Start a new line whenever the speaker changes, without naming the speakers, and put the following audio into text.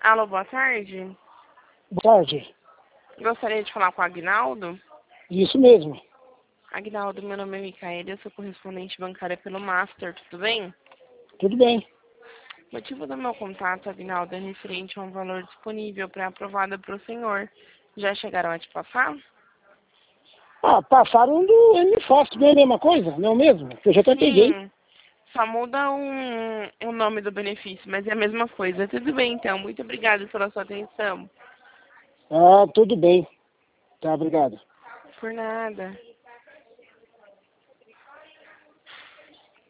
Alô, boa tarde.
Boa tarde.
Gostaria de falar com o Agnaldo.
Isso mesmo.
Agnaldo, meu nome é Micaela, eu sou correspondente bancária pelo Master, tudo bem?
Tudo bem.
O motivo do meu contato, Agnaldo, é referente a um valor disponível pré-aprovado para o senhor. Já chegaram a te passar?
Passaram do MFAST, não é a mesma coisa? Não é o mesmo? Eu já até peguei.
Sim, só muda o nome do benefício, mas é a mesma coisa. Tudo bem, então. Muito obrigada pela sua atenção.
Tudo bem. Tá, obrigado.
Por nada.